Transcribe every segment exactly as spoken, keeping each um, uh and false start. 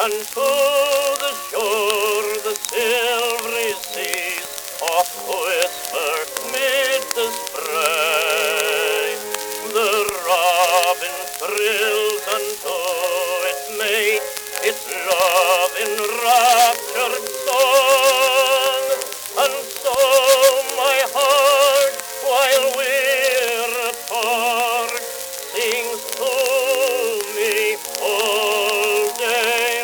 unto the shore the silvery seas oft whisper mid the spray. The robin thrills unto its mate, its love enraptured song, and so my heart, while we're apart, sings to me all day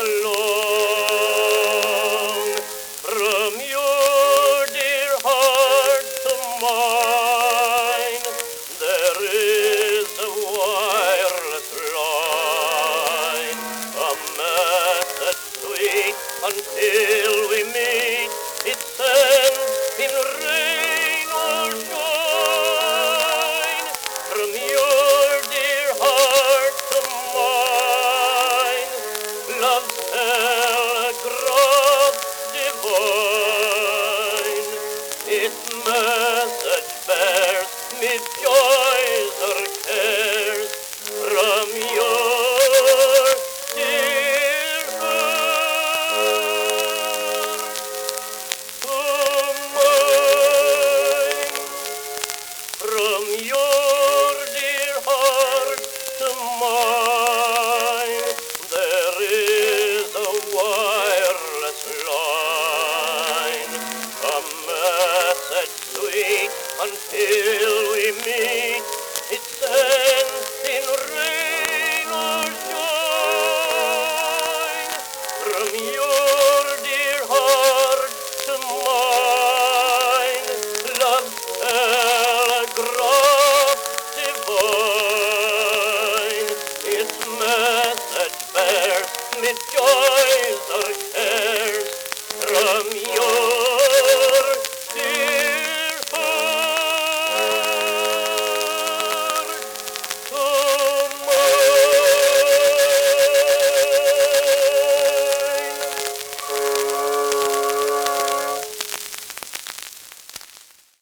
long. From your dear heart to mine, there is a wireless line, a message sweet until we meet. It sends in rain or shine. From your dear heart to mine, love's telegraph divine. Its message bears me joys or cares. From your dear heart to mine. From your dear heart to mine, there is a wireless line, a message sweet until we meet.